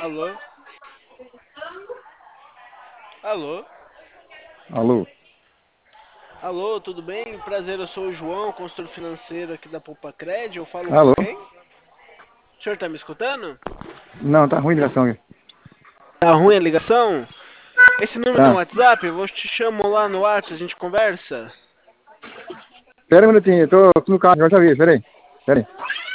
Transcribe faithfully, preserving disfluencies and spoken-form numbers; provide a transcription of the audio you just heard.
Alô? Alô? Alô? Alô, tudo bem? Prazer, eu sou o João, consultor financeiro aqui da Poupa Cred. Eu falo com Alô? quem? O senhor tá me escutando? Não, tá ruim a ligação aqui. Tá ruim a ligação? Esse número tem um Tá. WhatsApp? Eu vou te chamo lá no WhatsApp, a gente conversa. Pera um minutinho, eu tô aqui no carro, eu já vi, pera aí. Pera aí.